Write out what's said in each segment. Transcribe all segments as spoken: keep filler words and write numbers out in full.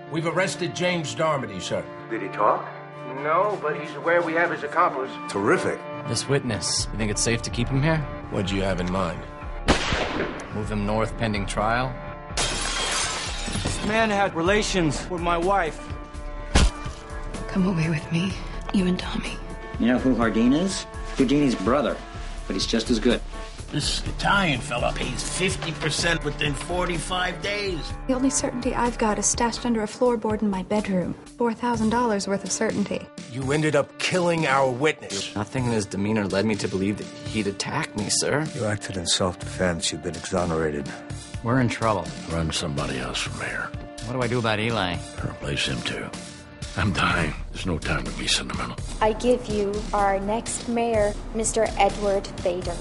We've arrested James Darmody, sir. Did he talk? No, but he's aware we have his accomplice. Terrific. This witness, you think it's safe to keep him here? What do you have in mind? Move him north pending trial? This man had relations with my wife. Come away with me, you and Tommy. You know who Hardin is? Houdini's brother, but he's just as good. This Italian fella pays fifty percent within forty-five days. The only certainty I've got is stashed under a floorboard in my bedroom. four thousand dollars worth of certainty. You ended up killing our witness. Nothing in his demeanor led me to believe that he'd attack me, sir. You acted in self-defense. You've been exonerated. We're in trouble. Run somebody else from here. What do I do about Eli? Replace him too. I'm dying. There's no time to be sentimental. I give you our next mayor, Mister Edward Vader.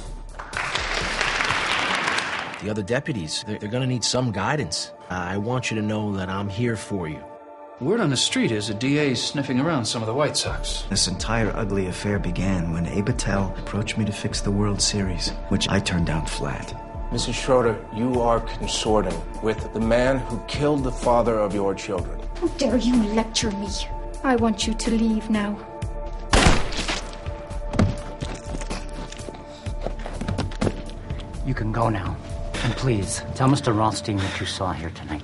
The other deputies, they're, they're gonna need some guidance. Uh, I want you to know that I'm here for you. Word on the street is the D A's sniffing around some of the White Sox. This entire ugly affair began when Abe Patel approached me to fix the World Series, which I turned down flat. Missus Schroeder, you are consorting with the man who killed the father of your children. How dare you lecture me? I want you to leave now. You can go now. And please, tell Mister Rothstein what you saw here tonight.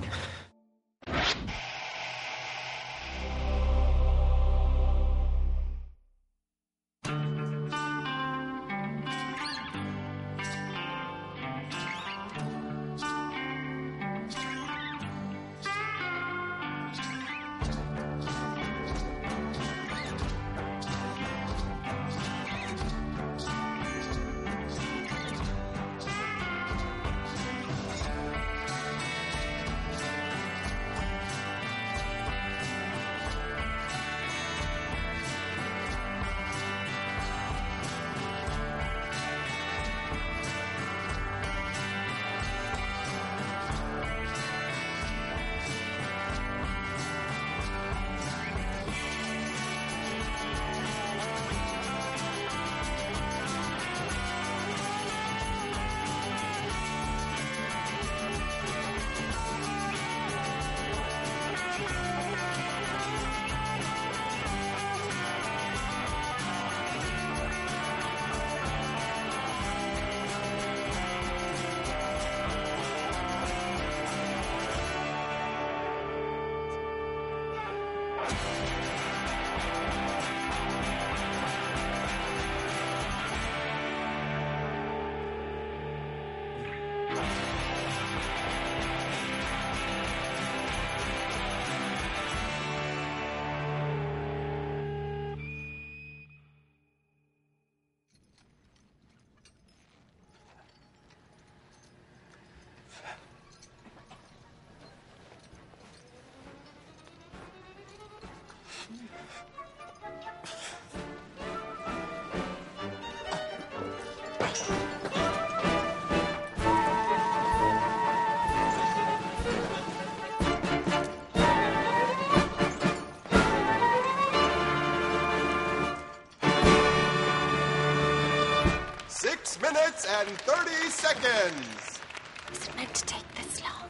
Six minutes and thirty seconds. Was it meant to take this long?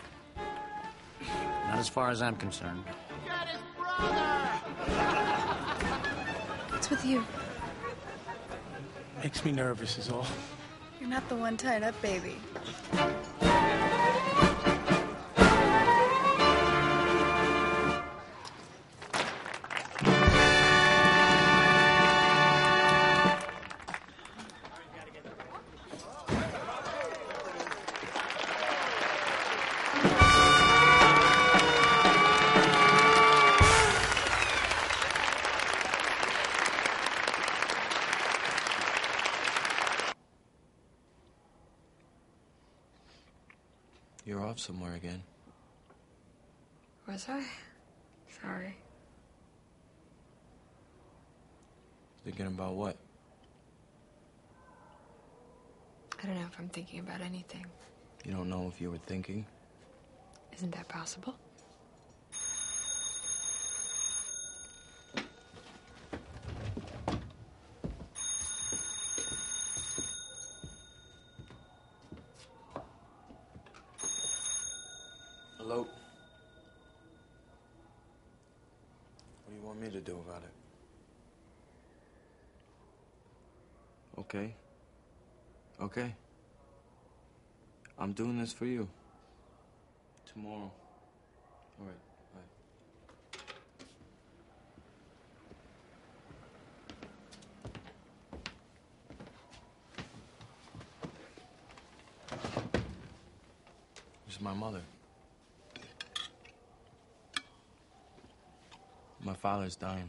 Not as far as I'm concerned. Get his brother! What's with you? Makes me nervous is all. You're not the one tied up, baby. You're off somewhere again. Was I? Sorry. Thinking about what? I don't know if I'm thinking about anything. You don't know if you were thinking? Isn't that possible? Hello? me to do about it? Okay. Okay. I'm doing this for you. Tomorrow. All right, bye. This is my mother. My father's dying.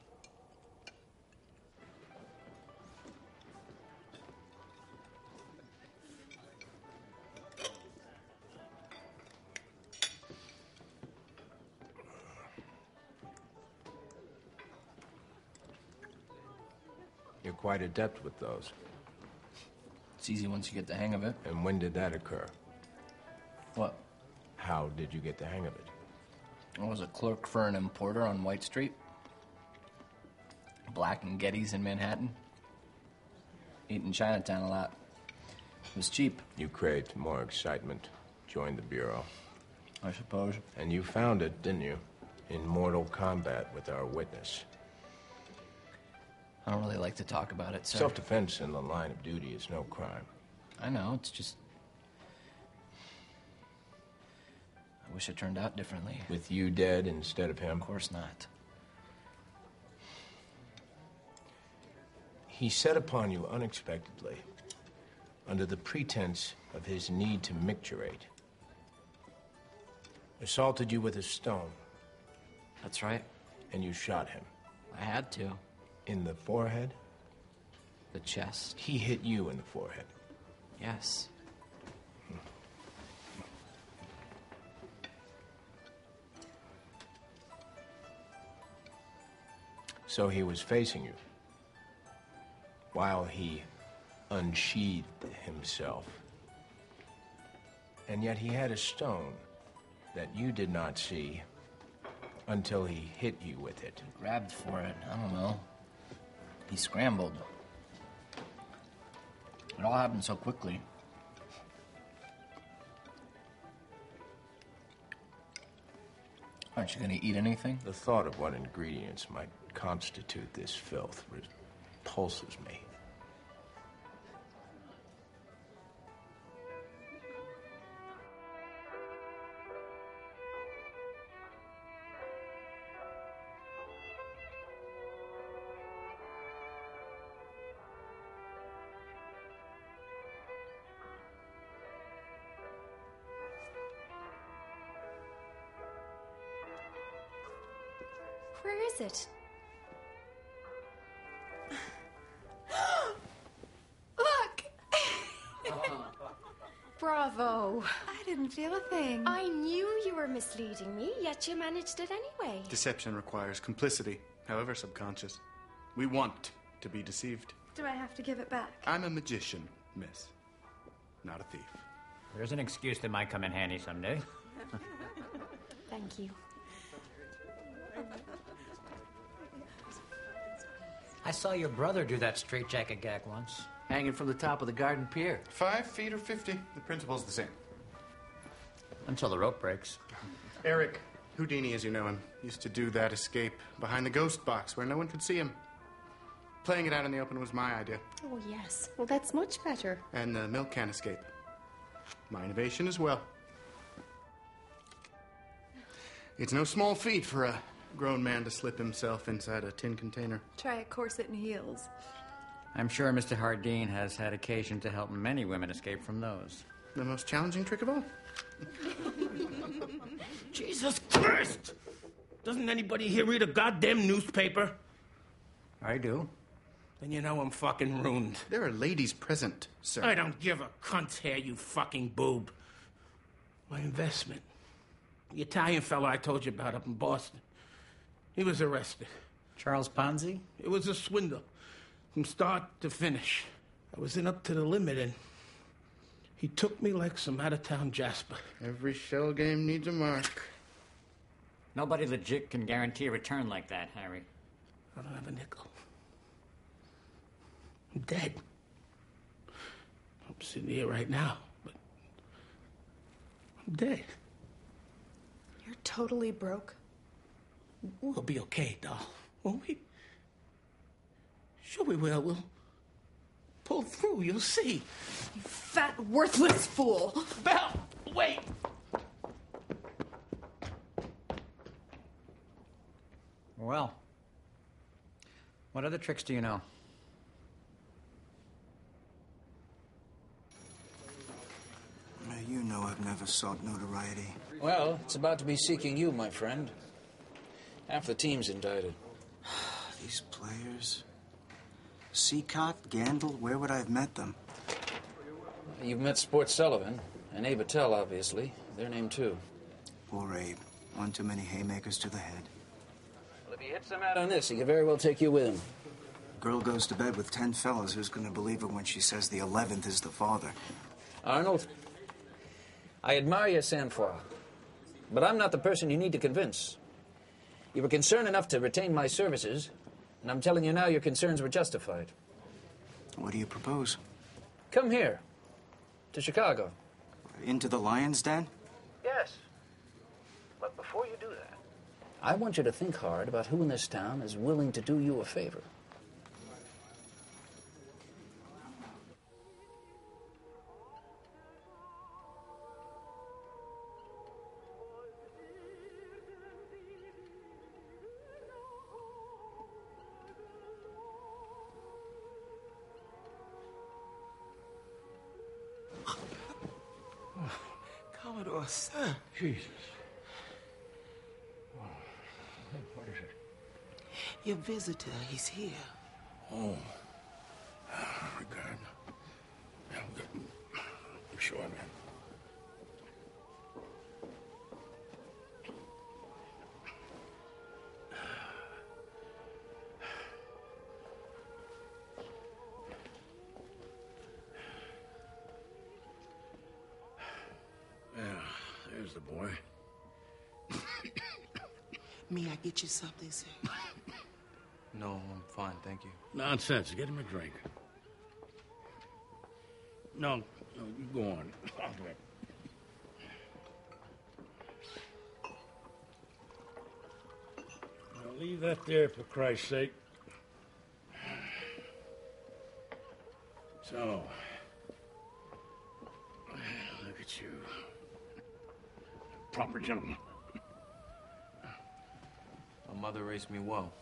You're quite adept with those. It's easy once you get the hang of it. And when did that occur? What? How did you get the hang of it? I was a clerk for an importer on White Street. Black and Getty's in Manhattan. Eating Chinatown a lot. It was cheap. You craved more excitement. Joined the Bureau. I suppose. And you found it, didn't you? In mortal combat with our witness. I don't really like to talk about it, sir. Self-defense in the line of duty is no crime. I know, it's just... I wish it turned out differently. With you dead instead of him? Of course not. He set upon you unexpectedly, under the pretense of his need to micturate. Assaulted you with a stone. That's right. And you shot him. I had to. In the forehead? The chest. He hit you in the forehead. Yes. So he was facing you while he unsheathed himself. And yet he had a stone that you did not see until he hit you with it. He grabbed for it. I don't know. He scrambled. It all happened so quickly. Aren't you going to eat anything? The thought of what ingredients might constitute this filth repulses me. Where is it? Look! Bravo. I didn't feel a thing. I knew you were misleading me, yet you managed it anyway. Deception requires complicity, however subconscious. We want to be deceived. Do I have to give it back? I'm a magician, miss. Not a thief. There's an excuse that might come in handy someday. Thank you. I saw your brother do that straitjacket gag once. Hanging from the top of the garden pier. Five feet or fifty. The principle's the same. Until the rope breaks. Eric Houdini, as you know him, used to do that escape behind the ghost box where no one could see him. Playing it out in the open was my idea. Oh, yes. Well, that's much better. And the milk can escape. My innovation as well. It's no small feat for a grown man to slip himself inside a tin container. Try a corset and heels. I'm sure Mister Hardeen has had occasion to help many women escape from those. The most challenging trick of all. Jesus Christ! Doesn't anybody here read a goddamn newspaper? I do. Then you know I'm fucking ruined. There are ladies present, sir. I don't give a cunt's hair, you fucking boob. My investment. The Italian fellow I told you about up in Boston. He was arrested. Charles Ponzi? It was a swindle. From start to finish. I was in up to the limit and he took me like some out-of-town Jasper. Every shell game needs a mark. Nobody legit can guarantee a return like that, Harry. I don't have a nickel. I'm dead. I'm sitting here right now, but I'm dead. You're totally broke. We'll be okay, doll. Won't we? Sure we will. We'll pull through. You'll see. You fat, worthless fool. Belle, wait. Well, what other tricks do you know? Now, you know I've never sought notoriety. Well, it's about to be seeking you, my friend. Half the team's indicted. These players... Seacott, Gandil, where would I have met them? You've met Sport Sullivan, and Abe Attell, obviously. Their name, too. Poor Abe. One too many haymakers to the head. Well, if he hits them out on this, he could very well take you with him. Girl goes to bed with ten fellas. Who's going to believe her when she says the eleventh is the father? Arnold, I admire your sang-froid, but I'm not the person you need to convince. You were concerned enough to retain my services, and I'm telling you now your concerns were justified. What do you propose? Come here, to Chicago. Into the Lion's Den? Yes. But before you do that, I want you to think hard about who in this town is willing to do you a favor. Commodore, sir. Jesus. Oh. What is it? Your visitor, he's here. Oh. Oh, my God. Yeah, I'm good. I'm sure, man. There's the boy. May I get you something, sir? No, I'm fine, thank you. Nonsense. Get him a drink. No, no, you go on. I'll do it. Now leave that there, for Christ's sake. So, look at you. Proper gentleman. My mother raised me well.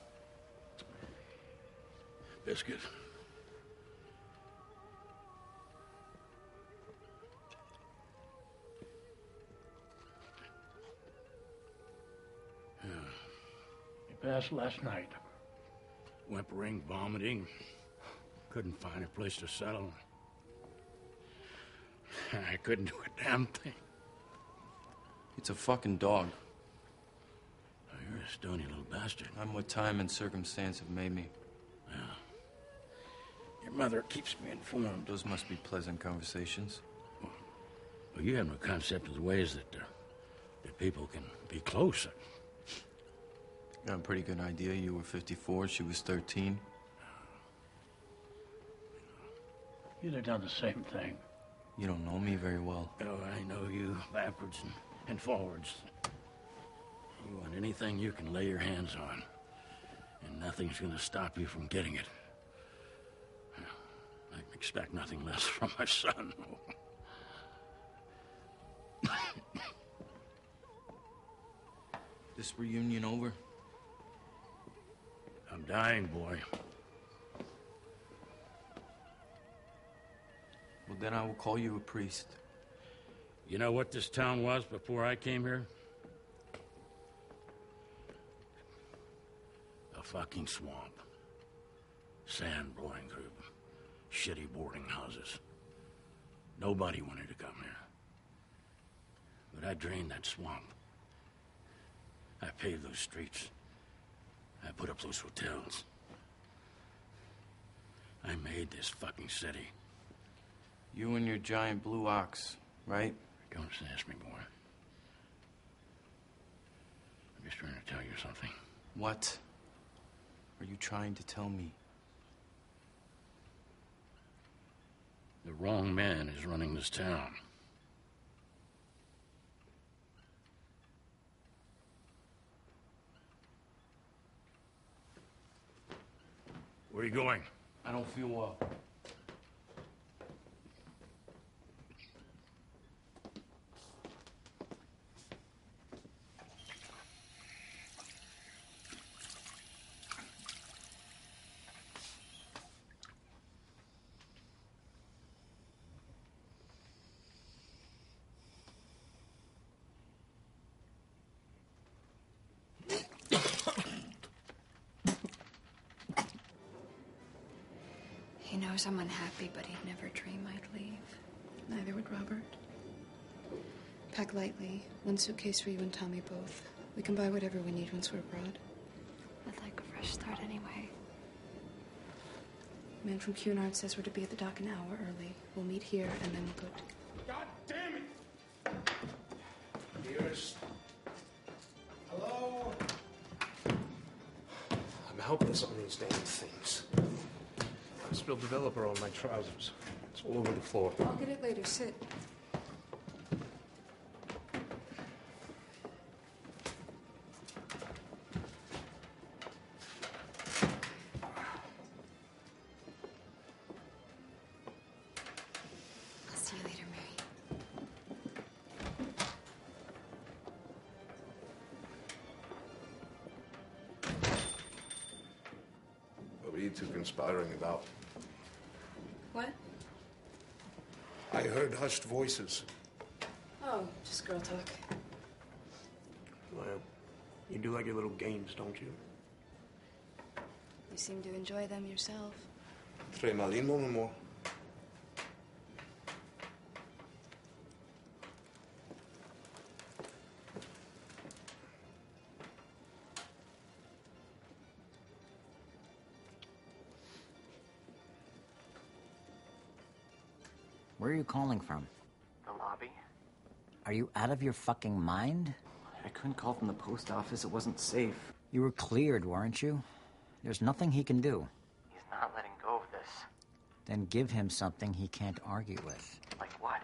Biscuit. Yeah. He passed last night. Whimpering, vomiting. Couldn't find a place to settle. I couldn't do a damn thing. It's a fucking dog. Oh, you're a stony little bastard. I'm what time and circumstance have made me. Yeah. Your mother keeps me informed. Those must be pleasant conversations. Well, well you have no concept of the ways that, uh, that people can be close. Got a pretty good idea. You were fifty-four, she was thirteen. You'd have done the same thing. You don't know me very well. Oh, I know you backwards and, and forwards. You want anything you can lay your hands on, and nothing's going to stop you from getting it. I expect nothing less from my son. This reunion over? I'm dying, boy. Well, then I will call you a priest. You know what this town was before I came here? A fucking swamp. Sand blowing through shitty boarding houses. Nobody wanted to come here. But I drained that swamp. I paved those streets. I put up those hotels. I made this fucking city. You and your giant blue ox, right? Don't ask me, boy. I'm just trying to tell you something. What are you trying to tell me? The wrong man is running this town. Where are you going? I don't feel well. He knows I'm unhappy, but he'd never dream I'd leave. Neither would Robert. Pack lightly. One suitcase for you and Tommy both. We can buy whatever we need once we're abroad. I'd like a fresh start anyway. The man from Cunard says we're to be at the dock an hour early. We'll meet here and then we'll go. God damn it! Dearest. Hello? I'm helpless on these damn things. I spilled developer on my trousers. It's all over the floor. I'll get it later. Sit. I'll see you later, Mary. What are you two conspiring about? What? I heard hushed voices. Oh, just girl talk. Well, you do like your little games, don't you? You seem to enjoy them yourself. Tremalin, mon amour. Where are you calling from? The lobby? Are you out of your fucking mind? I couldn't call from the post office. It wasn't safe. You were cleared, weren't you? There's nothing he can do. He's not letting go of this. Then give him something he can't argue with. Like what?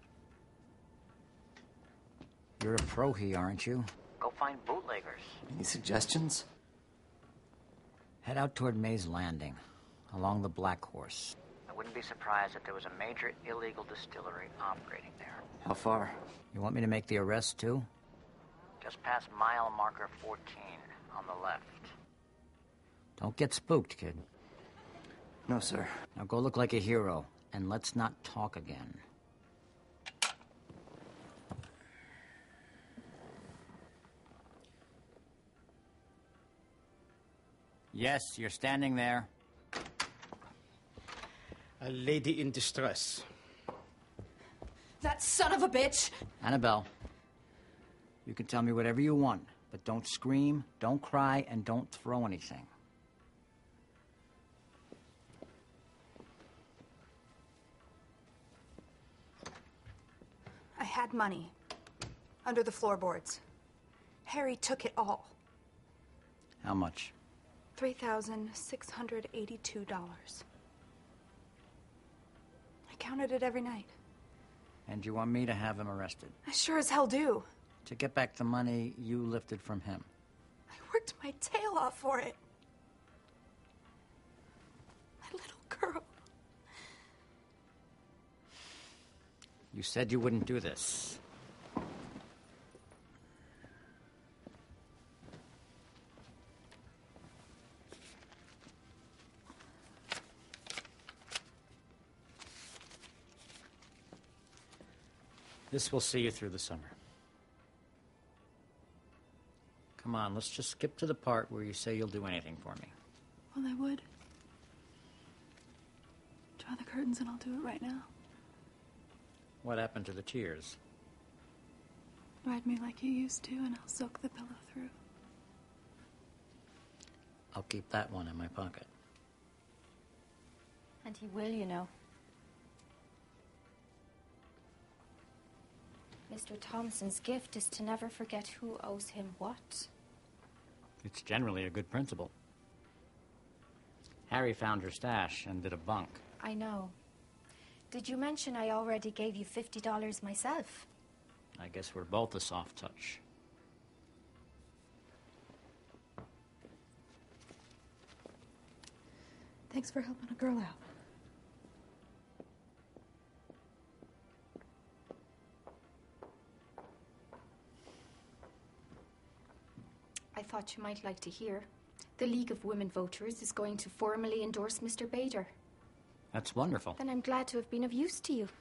You're a pro-he, aren't you? Go find bootleggers. Any suggestions? Head out toward Mays Landing, along the Black Horse. I wouldn't be surprised if there was a major illegal distillery operating there. How far? You want me to make the arrest, too? Just past mile marker fourteen, on the left. Don't get spooked, kid. No, sir. Now go look like a hero, and let's not talk again. Yes, you're standing there. A lady in distress. That son of a bitch! Annabelle, you can tell me whatever you want, but don't scream, don't cry, and don't throw anything. I had money under the floorboards. Harry took it all. How much? three thousand six hundred eighty-two dollars. I counted it every night. And you want me to have him arrested? I sure as hell do. To get back the money you lifted from him. I worked my tail off for it. My little girl. You said you wouldn't do this. This will see you through the summer. Come on, let's just skip to the part where you say you'll do anything for me. Well, I would. Draw the curtains and I'll do it right now. What happened to the tears? Ride me like you used to and I'll soak the pillow through. I'll keep that one in my pocket. And he will, you know. Mister Thompson's gift is to never forget who owes him what. It's generally a good principle. Harry found your stash and did a bunk. I know. Did you mention I already gave you fifty dollars myself? I guess we're both a soft touch. Thanks for helping a girl out. I thought you might like to hear. The League of Women Voters is going to formally endorse Mister Bader. That's wonderful. Then I'm glad to have been of use to you.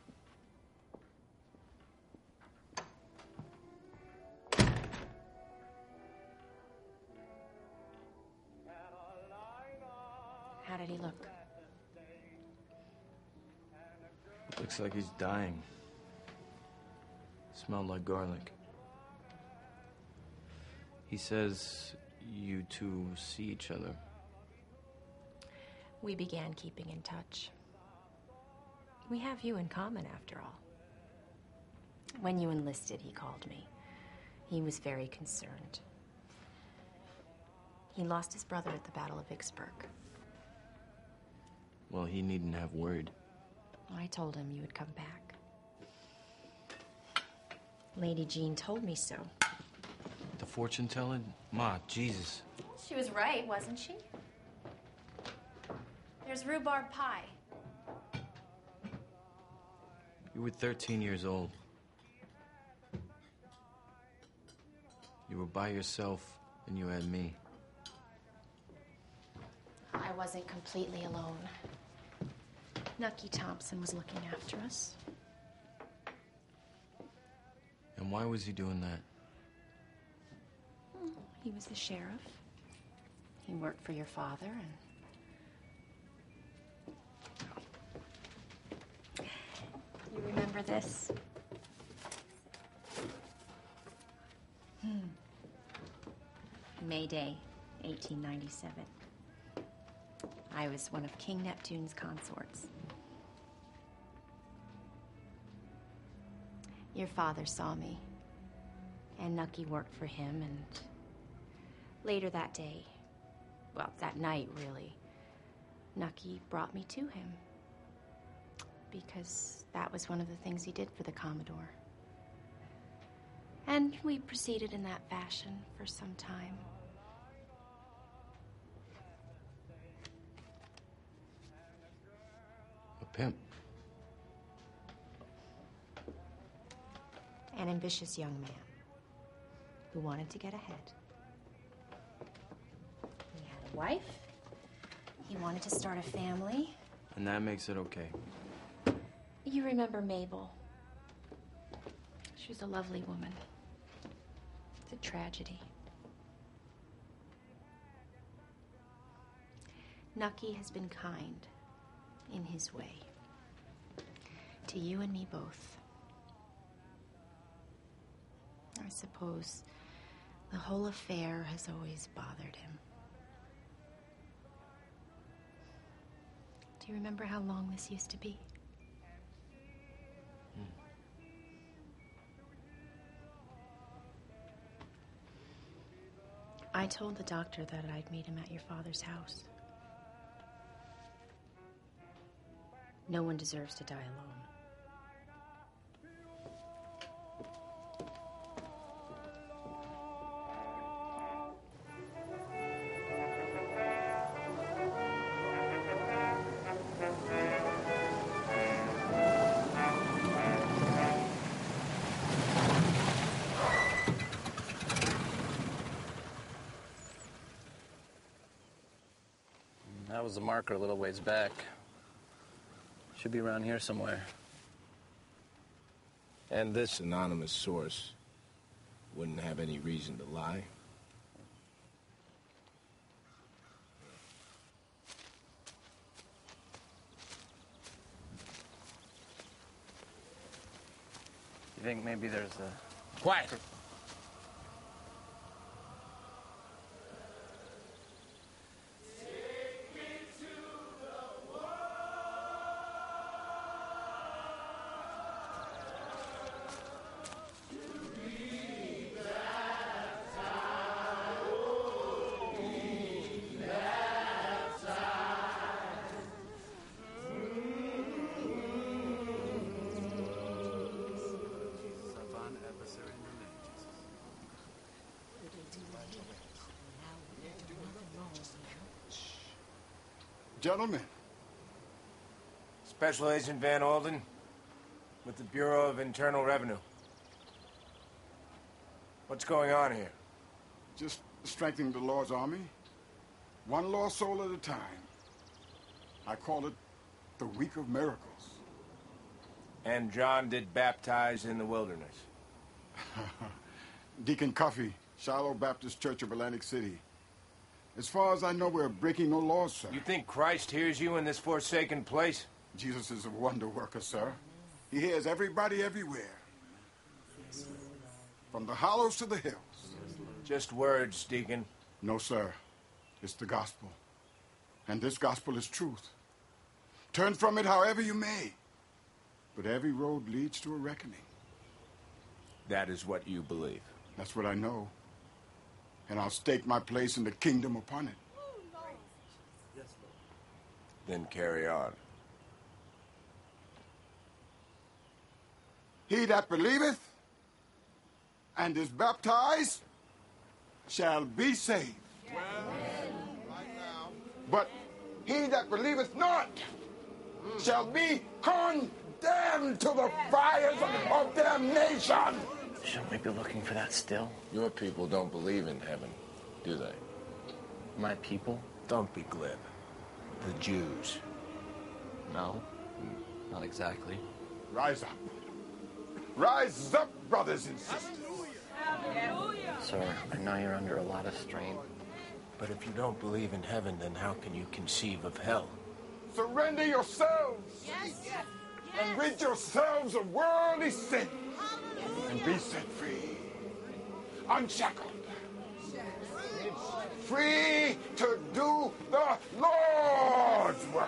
How did he look? Looks like he's dying. Smelled like garlic. He says you two see each other. We began keeping in touch. We have you in common, after all. When you enlisted, he called me. He was very concerned. He lost his brother at the Battle of Vicksburg. Well, he needn't have worried. I told him you would come back. Lady Jean told me so. The fortune teller? Ma, Jesus. She was right, wasn't she? There's rhubarb pie. You were thirteen years old. You were by yourself, and you had me. I wasn't completely alone. Nucky Thompson was looking after us. And why was he doing that? He was the sheriff. He worked for your father, and... You remember this? Hmm. May Day, eighteen ninety-seven. I was one of King Neptune's consorts. Your father saw me, and Nucky worked for him, and later that day, well, that night, really, Nucky brought me to him, because that was one of the things he did for the Commodore. And we proceeded in that fashion for some time. A pimp. An ambitious young man who wanted to get ahead. He had a wife. He wanted to start a family. And that makes it okay. You remember Mabel? She was a lovely woman. It's a tragedy. Nucky has been kind in his way to you and me both. I suppose the whole affair has always bothered him. Do you remember how long this used to be? Hmm. I told the doctor that I'd meet him at your father's house. No one deserves to die alone. That was the marker a little ways back. Should be around here somewhere. And this anonymous source wouldn't have any reason to lie? You think maybe there's a... Quiet! gentlemen. Special Agent Van Alden with the Bureau of Internal Revenue. What's going on here? Just strengthening the Lord's army, one lost soul at a time. I call it the Week of Miracles. And John did baptize in the wilderness. Deacon Cuffey, Shiloh Baptist Church of Atlantic City. As far as I know, we're breaking no laws, sir. You think Christ hears you in this forsaken place? Jesus is a wonder worker, sir. He hears everybody everywhere. From the hollows to the hills. Just words, Deacon. No, sir. It's the gospel. And this gospel is truth. Turn from it however you may. But every road leads to a reckoning. That is what you believe. That's what I know. And I'll stake my place in the kingdom upon it. Then carry on. He that believeth and is baptized shall be saved. But he that believeth not shall be condemned to the fires of damnation. Shouldn't we be looking for that still? Your people don't believe in heaven, do they? My people? Don't be glib. The Jews. No, not exactly. Rise up. Rise up, brothers and sisters. Sir, I know you're under a lot of strain. But if you don't believe in heaven, then how can you conceive of hell? Surrender yourselves. Yes. Yes. And rid yourselves of worldly sin. And be set free. Unshackled. Free to do the Lord's work.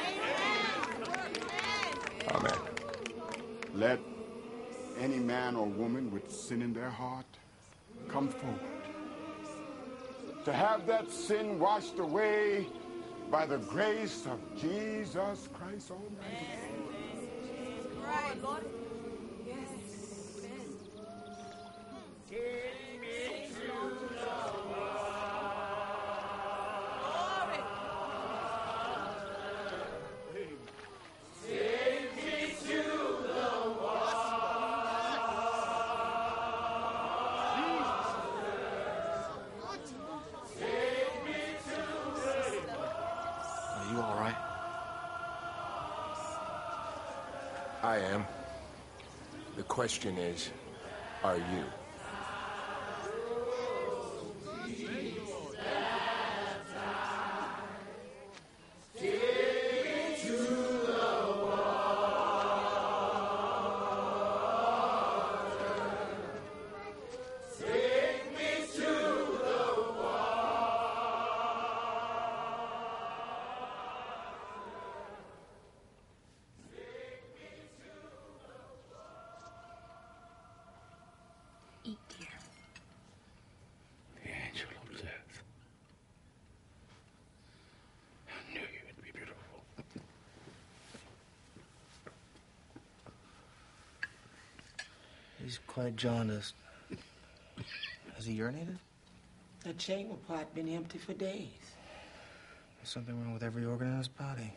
Amen. Let any man or woman with sin in their heart come forward to have that sin washed away by the grace of Jesus Christ Almighty. I am. The question is, are you? He's quite jaundiced. Has he urinated? That chamber pot been empty for days. There's something wrong with every organ in his body.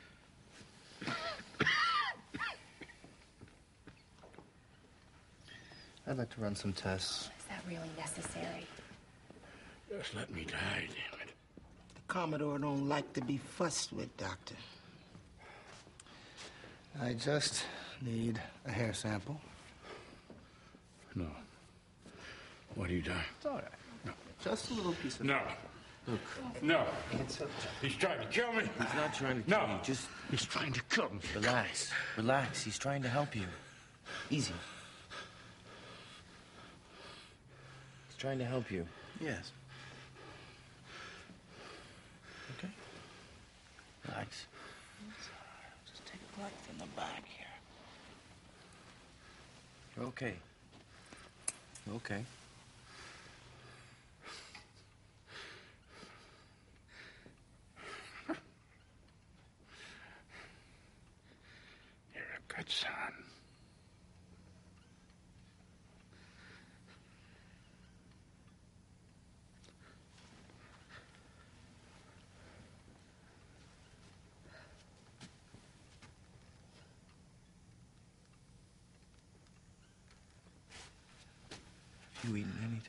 I'd like to run some tests. Is that really necessary? Just let me die, damn it. The Commodore don't like to be fussed with, Doctor. I just need a hair sample. No. What are you doing? It's all right. No. Just a little piece of... No. Look. No. He's trying to kill me. He's not trying to no. kill you. Just... He's trying to kill me. Relax. Relax. He's trying to help you. Easy. He's trying to help you. Yes. Okay. Relax. Just take a blood from the back here. You're okay. You're okay. You're a good son. Have you eaten anything?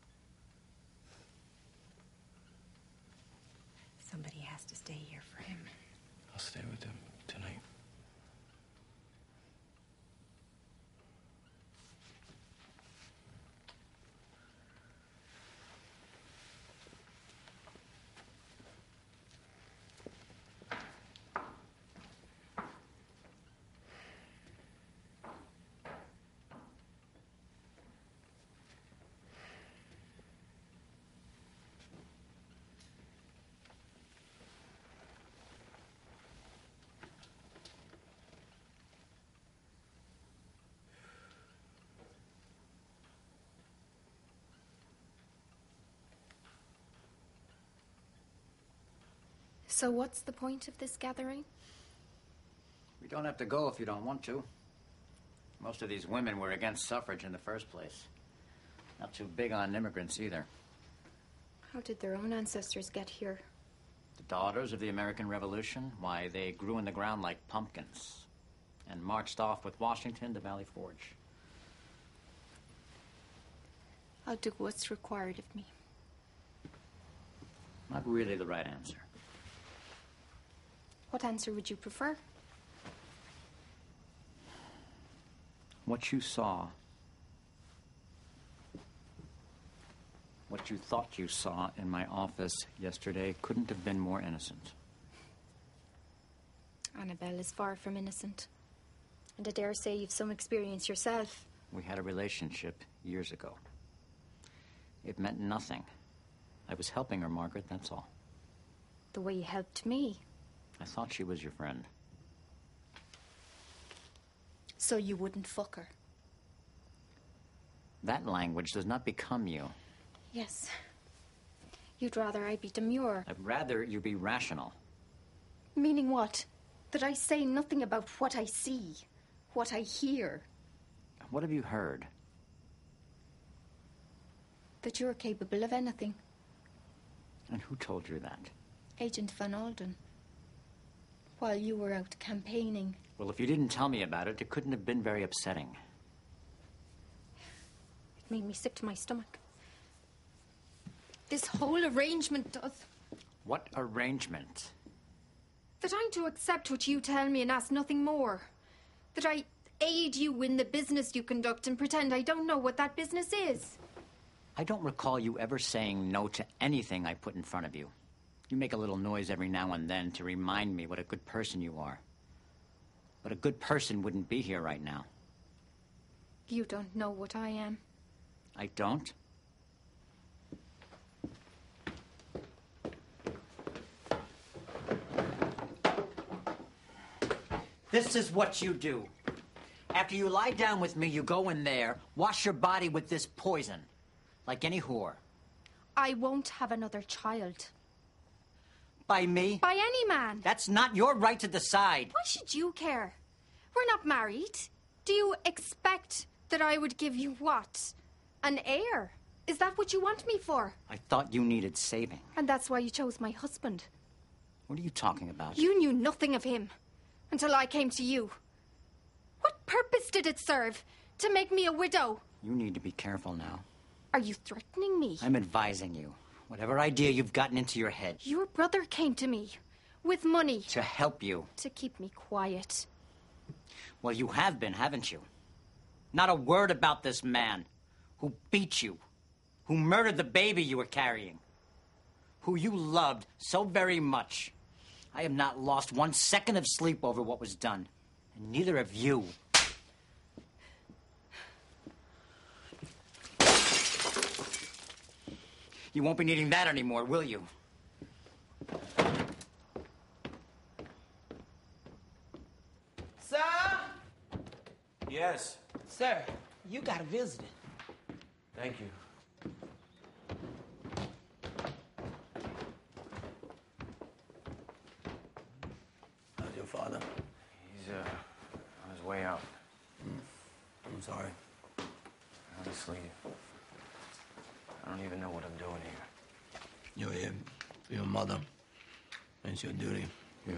Somebody has to stay here for him. I'll stay with him tonight. So what's the point of this gathering? We don't have to go if you don't want to. Most of these women were against suffrage in the first place. Not too big on immigrants either. How did their own ancestors get here? The daughters of the American Revolution, why, they grew in the ground like pumpkins and marched off with Washington to Valley Forge. I'll do what's required of me. Not really the right answer. What answer would you prefer? What you saw, what you thought you saw in my office yesterday couldn't have been more innocent. Annabelle is far from innocent. And I dare say you've some experience yourself. We had a relationship years ago. It meant nothing. I was helping her, Margaret, that's all. The way you helped me. I thought she was your friend. So you wouldn't fuck her? That language does not become you. Yes. You'd rather I be demure. I'd rather you be rational. Meaning what? That I say nothing about what I see, what I hear. What have you heard? That you're capable of anything. And who told you that? Agent Van Alden. While you were out campaigning. Well, if you didn't tell me about it, it couldn't have been very upsetting. It made me sick to my stomach. This whole arrangement does. What arrangement? That I'm to accept what you tell me and ask nothing more. That I aid you in the business you conduct and pretend I don't know what that business is. I don't recall you ever saying no to anything I put in front of you. You make a little noise every now and then to remind me what a good person you are. But a good person wouldn't be here right now. You don't know what I am. I don't? This is what you do. After you lie down with me, you go in there, wash your body with this poison, like any whore. I won't have another child. By me? By any man. That's not your right to decide. Why should you care? We're not married. Do you expect that I would give you what? An heir? Is that what you want me for? I thought you needed saving. And that's why you chose my husband. What are you talking about? You knew nothing of him until I came to you. What purpose did it serve? To make me a widow? You need to be careful now. Are you threatening me? I'm advising you. Whatever idea you've gotten into your head. Your brother came to me with money. To help you. To keep me quiet. Well, you have been, haven't you? Not a word about this man who beat you, who murdered the baby you were carrying, who you loved so very much. I have not lost one second of sleep over what was done, and neither have you. You won't be needing that anymore, will you? Sir? Yes. Sir, you got a visitor. Thank you. How's your father? He's, uh, on his way out. I'm sorry. Honestly, I don't even know what I'm doing here. You're here for your mother. It's your duty. Yeah.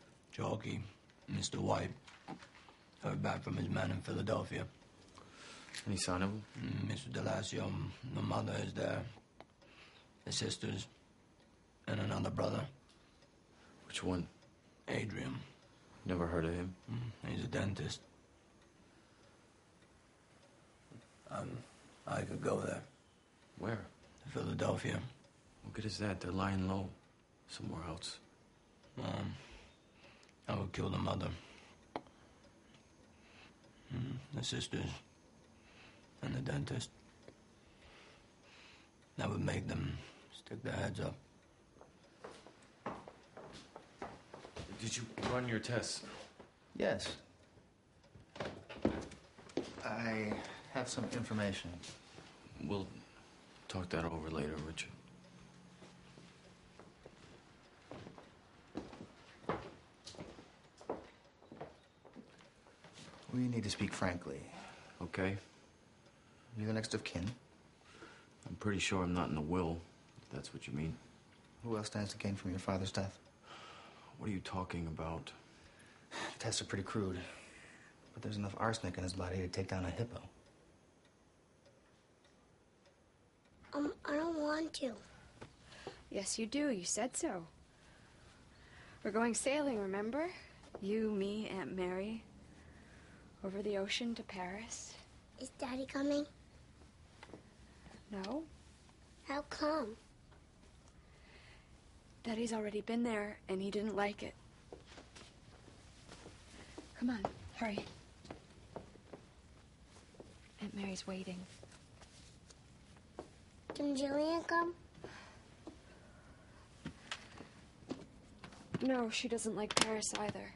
Chalky, Mister White, heard back from his man in Philadelphia. Any sign of him? Mm, Mister Delasio, the mother is there. The sisters. And another brother. Which one? Adrian. Never heard of him. Mm, he's a dentist. Um, I could go there. Where? Philadelphia. What good is that? They're lying low. Somewhere else. Um, I would kill the mother. Mm, the sisters. And the dentist. That would make them stick their heads up. Did you run your tests? Yes. I have some information. We'll talk that over later, Richard. We need to speak frankly. Okay. You're the next of kin. I'm pretty sure I'm not in the will, if that's what you mean. Who else stands to gain from your father's death? What are you talking about? The tests are pretty crude, but there's enough arsenic in his body to take down a hippo. Um, I don't want to. Yes, you do. You said so. We're going sailing, remember? You, me, Aunt Mary. Over the ocean to Paris. Is Daddy coming? No. How come? Daddy's already been there, and he didn't like it. Come on, hurry. Aunt Mary's waiting. Can Jillian come? No, she doesn't like Paris either.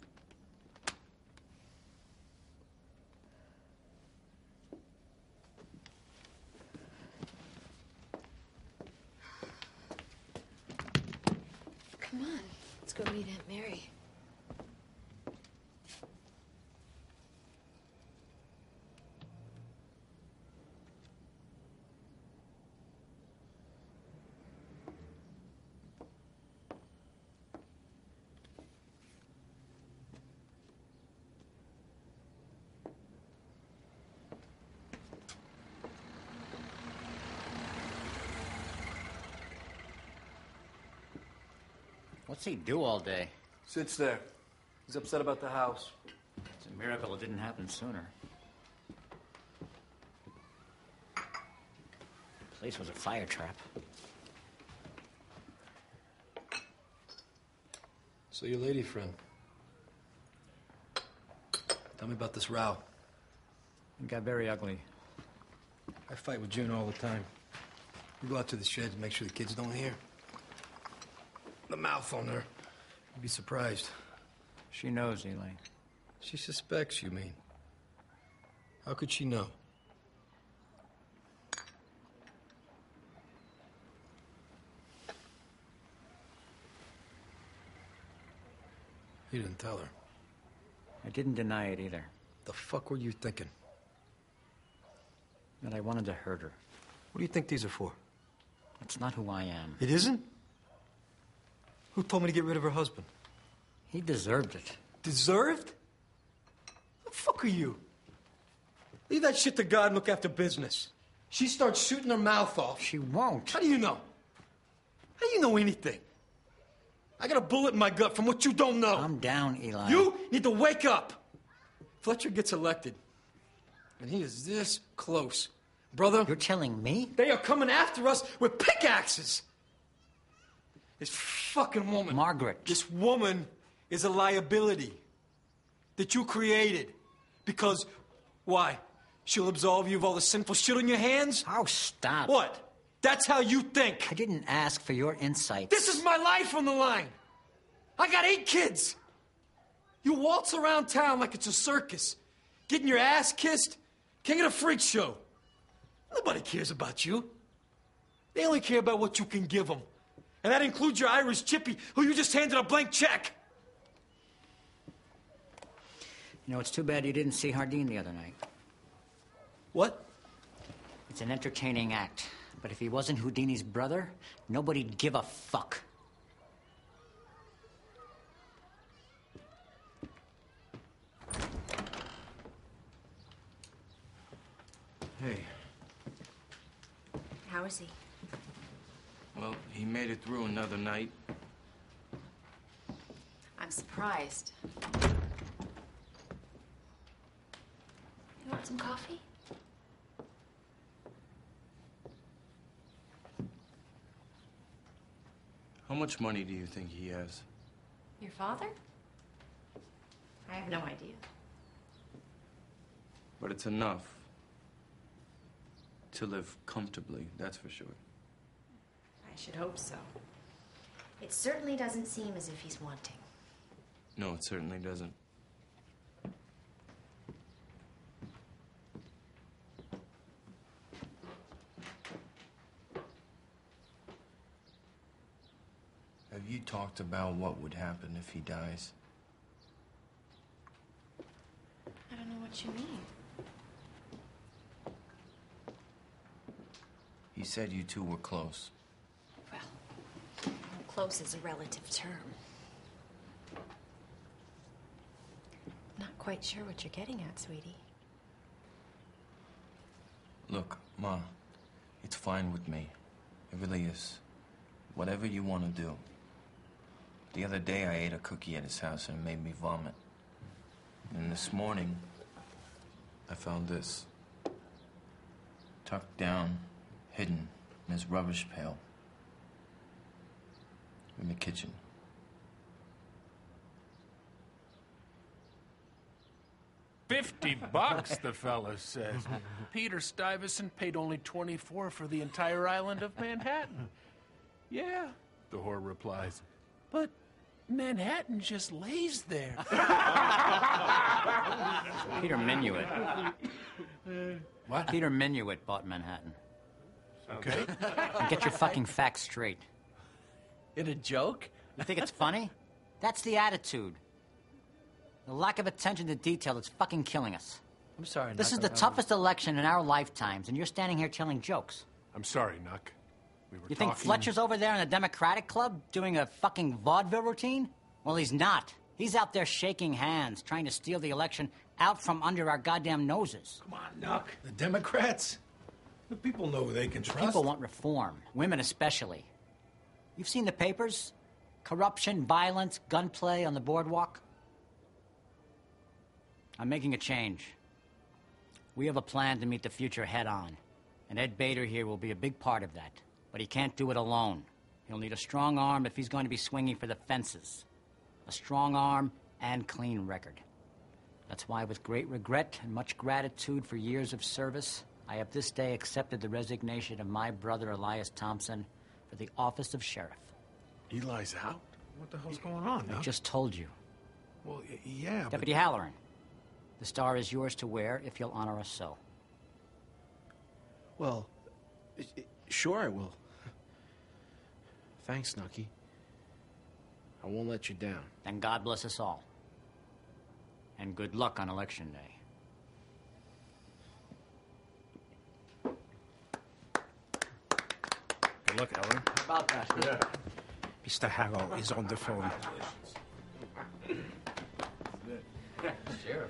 Come on, let's go meet Aunt Mary. What's he do all day? Sits there. He's upset about the house. It's a miracle it didn't happen sooner. The place was a fire trap. So your lady friend. Tell me about this row. It got very ugly. I fight with June all the time. We go out to the sheds and make sure the kids don't hear. The mouth on her. You'd be surprised. She knows, Eli. She suspects, you mean? How could she know? You didn't tell her. I didn't deny it either. The fuck were you thinking? That I wanted to hurt her. What do you think these are for? That's not who I am. It isn't? Who told me to get rid of her husband? He deserved it. Deserved? Who the fuck are you? Leave that shit to God and look after business. She starts shooting her mouth off. She won't. How do you know? How do you know anything? I got a bullet in my gut from what you don't know. Calm down, Eli. You need to wake up. Fletcher gets elected. And he is this close. Brother. You're telling me? They are coming after us with pickaxes. This fucking woman. Margaret. This woman is a liability that you created. Because, why? She'll absolve you of all the sinful shit on your hands? Oh, stop. What? That's how you think. I didn't ask for your insights. This is my life on the line. I got eight kids. You waltz around town like it's a circus, getting your ass kissed, king of the freak show. Nobody cares about you. They only care about what you can give them. And that includes your Irish chippy, who you just handed a blank check. You know, it's too bad you didn't see Hardin the other night. What? It's an entertaining act. But if he wasn't Houdini's brother, nobody'd give a fuck. How is he? Well, he made it through another night. I'm surprised. You want some coffee? How much money do you think he has? Your father? I have no idea. But it's enough to live comfortably, that's for sure. I should hope so. It certainly doesn't seem as if he's wanting. No, it certainly doesn't. Have you talked about what would happen if he dies? I don't know what you mean. He said you two were close. Well, close is a relative term. Not quite sure what you're getting at, sweetie. Look, Ma, it's fine with me. It really is. Whatever you want to do. The other day I ate a cookie at his house and it made me vomit. And this morning, I found this. Tucked down, hidden in his rubbish pail. In the kitchen. Fifty bucks, the fella says. Peter Stuyvesant paid only twenty-four for the entire island of Manhattan. Yeah, the whore replies. But Manhattan just lays there. Peter Minuit. What? Peter Minuit bought Manhattan. Okay. And get your fucking facts straight. In a joke? You think it's funny? That's the attitude. The lack of attention to detail that's fucking killing us. I'm sorry, This Nuck, is the I'm- toughest election in our lifetimes, and you're standing here telling jokes. I'm sorry, Nuck. We were You talking... think Fletcher's over there in the Democratic Club doing a fucking vaudeville routine? Well, he's not. He's out there shaking hands, trying to steal the election out from under our goddamn noses. Come on, Nuck. The Democrats? The people know who they can trust. People want reform, women especially. You've seen the papers? Corruption, violence, gunplay on the boardwalk. I'm making a change. We have a plan to meet the future head on. And Ed Bader here will be a big part of that. But he can't do it alone. He'll need a strong arm if he's going to be swinging for the fences. A strong arm and clean record. That's why, with great regret and much gratitude for years of service, I have this day accepted the resignation of my brother Elias Thompson for the office of sheriff. Eli's out? What the hell's going on, I Nuck? just told you. Well, y- yeah, but... Deputy Halloran, the star is yours to wear if you'll honor us so. Well, i- i- sure I will. Thanks, Nucky. I won't let you down. Then God bless us all. And good luck on Election Day. Good luck, Halloran. How about that? Mister Harrow is on the phone. Sheriff.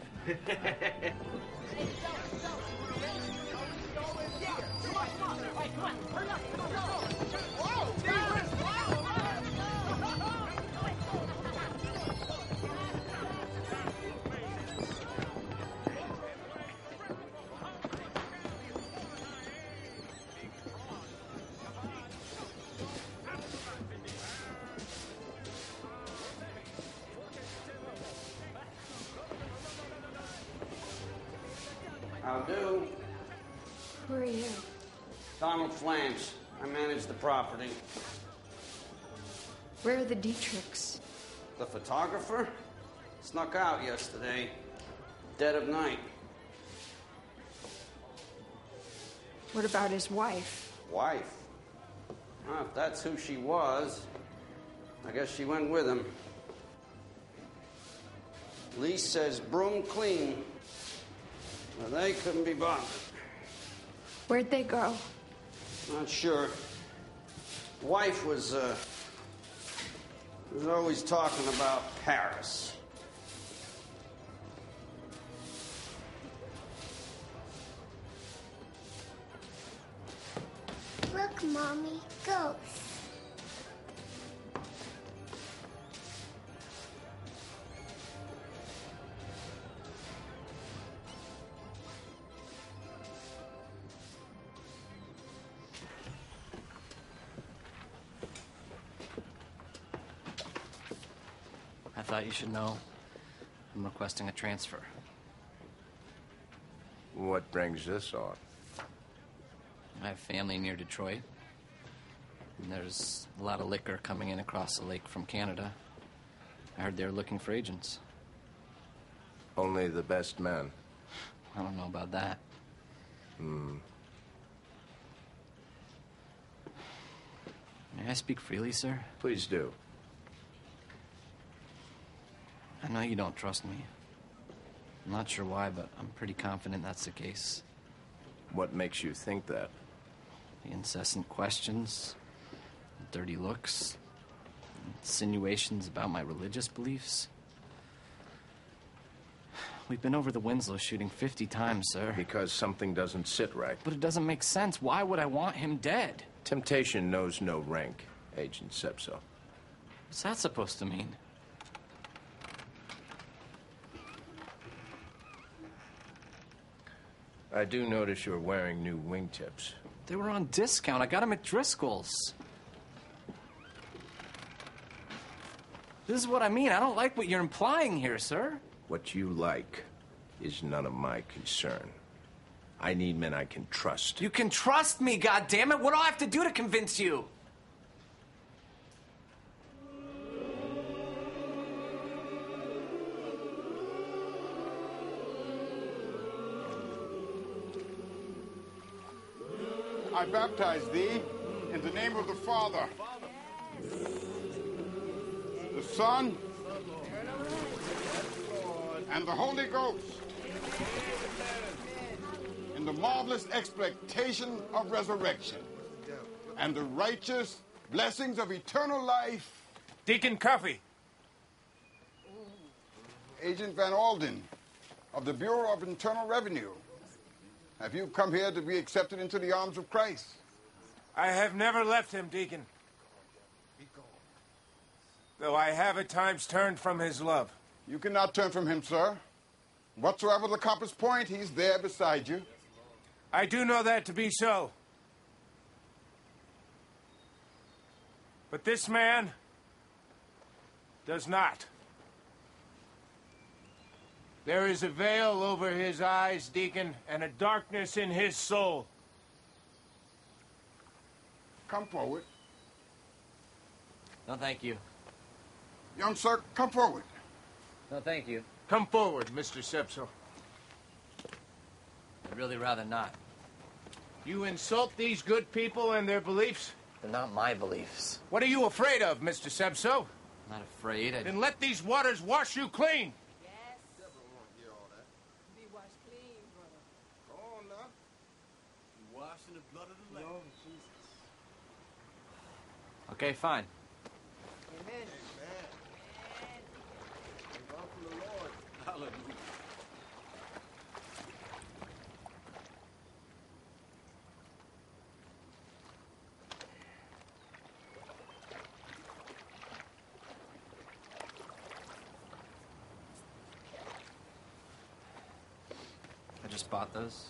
I'll do. Who are you? Donald Flames. I manage the property. Where are the Dietrichs? The photographer snuck out yesterday, dead of night. What about his wife? Wife? Well, if that's who she was, I guess she went with him. Lee says broom clean. Well, they couldn't be bothered. Where'd they go? Not sure. Wife was, uh, was always talking about Paris. Look, Look, Mommy, ghosts. I thought you should know. I'm requesting a transfer. What brings this on? I have family near Detroit. And there's a lot of liquor coming in across the lake from Canada. I heard they were looking for agents. Only the best men. I don't know about that. Hmm. May I speak freely, sir? Please do. I know you don't trust me. I'm not sure why, but I'm pretty confident that's the case. What makes you think that? The incessant questions, the dirty looks, insinuations about my religious beliefs. We've been over the Winslow shooting fifty times, sir. Because something doesn't sit right. But it doesn't make sense. Why would I want him dead? Temptation knows no rank, Agent Sepso. What's that supposed to mean? I do notice you're wearing new wingtips. They were on discount. I got them at Driscoll's. This is what I mean. I don't like what you're implying here, sir. What you like is none of my concern. I need men I can trust. You can trust me, goddammit. What do I have to do to convince you? I baptize thee in the name of the Father, the Son, and the Holy Ghost, in the marvelous expectation of resurrection and the righteous blessings of eternal life. Deacon Cuffey. Agent Van Alden of the Bureau of Internal Revenue. Have you come here to be accepted into the arms of Christ? I have never left him, Deacon. Though I have at times turned from his love. You cannot turn from him, sir. Whatsoever the compass point, he's there beside you. I do know that to be so. But this man does not. There is a veil over his eyes, Deacon, and a darkness in his soul. Come forward. No, thank you. Young sir, come forward. No, thank you. Come forward, Mister Sepso. I'd really rather not. You insult these good people and their beliefs? They're not my beliefs. What are you afraid of, Mister Sepso? I'm not afraid. I... Then let these waters wash you clean. Okay, fine. Amen. Hallelujah. I just bought those.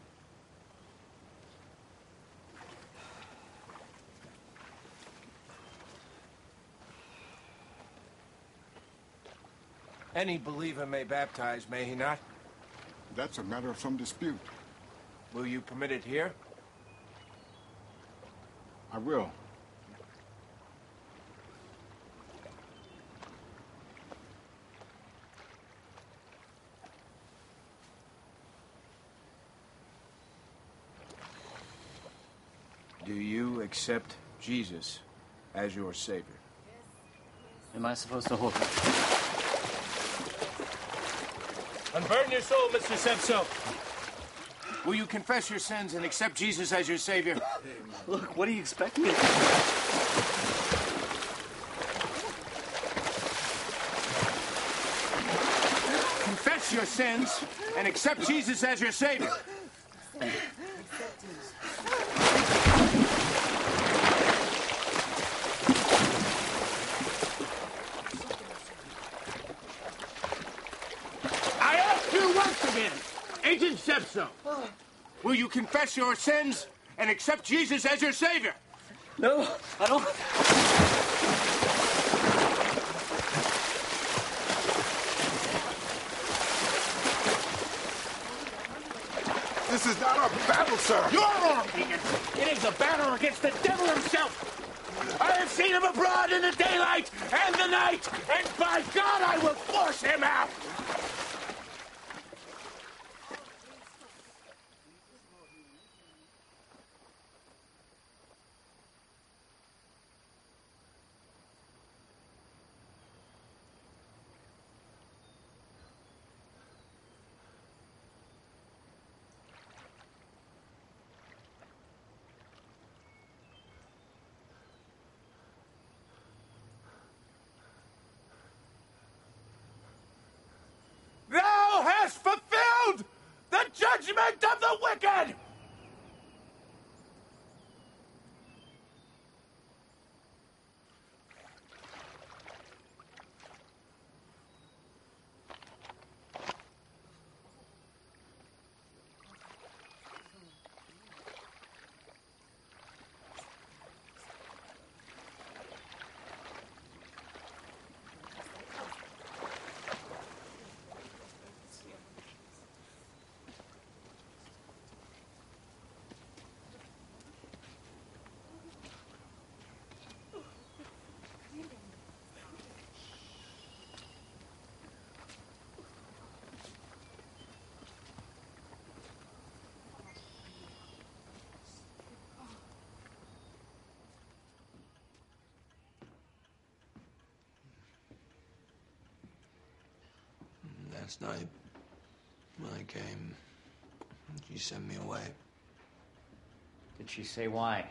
Any believer may baptize, may he not? That's a matter of some dispute. Will you permit it here? I will. Do you accept Jesus as your Savior? Am I supposed to hold it? Unburden your soul, Mister Sepso. Will you confess your sins and accept Jesus as your Savior? Look, what do you expect me to do? Confess your sins and accept Jesus as your Savior. Will you confess your sins and accept Jesus as your Savior? No, I don't. This is not a battle, sir. You're wrong, Deacon. It is a battle against the devil himself. I have seen him abroad in the daylight and the night, and by God, I will force him out. Thou hast fulfilled the judgment of the wicked! Last night, when I came, she sent me away. Did she say why?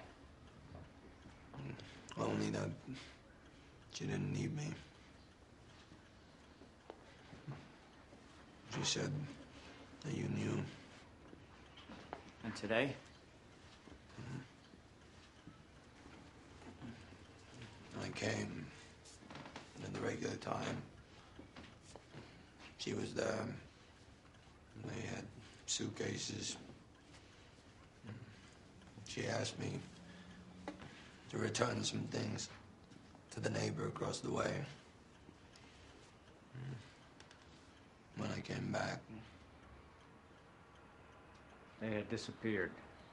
Only that she didn't need me. She said that you knew. And today? I came at the regular time. She was there. They had suitcases. She asked me to return some things to the neighbor across the way. When I came back, They had disappeared.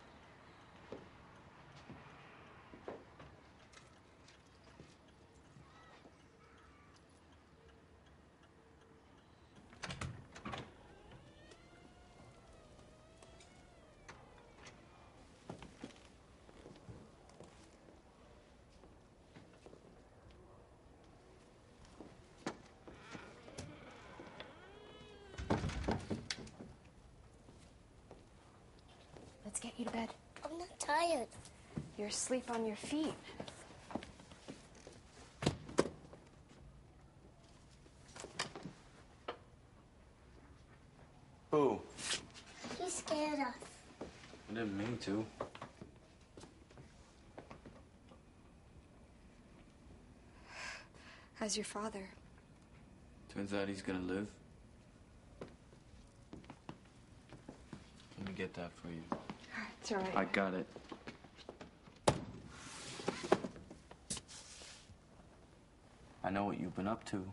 Let's get you to bed. I'm not tired. You're asleep on your feet. Who? He scared us. I didn't mean to. How's your father? Turns out he's gonna live. Let me get that for you. It's all right. I got it. I know what you've been up to.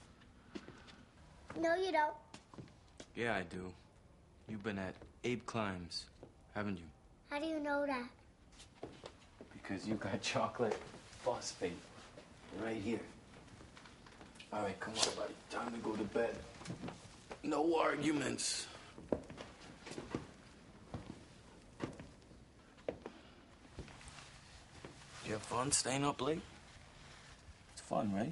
No, you don't. Yeah, I do. You've been at Abe Climbs, haven't you? How do you know that? Because you got chocolate phosphate right here. All right, come on, buddy. Time to go to bed. No arguments. You have fun staying up late? It's fun, right?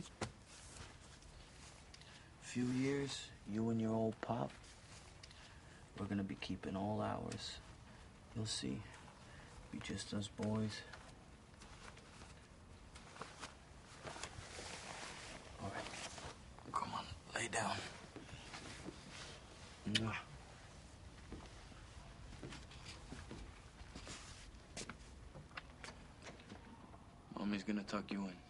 Few years, you and your old pop, we're gonna be keeping all hours. You'll see. Be just us boys. All right. Come on, lay down. Mwah. Mommy's gonna tuck you in.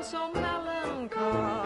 so melancholy.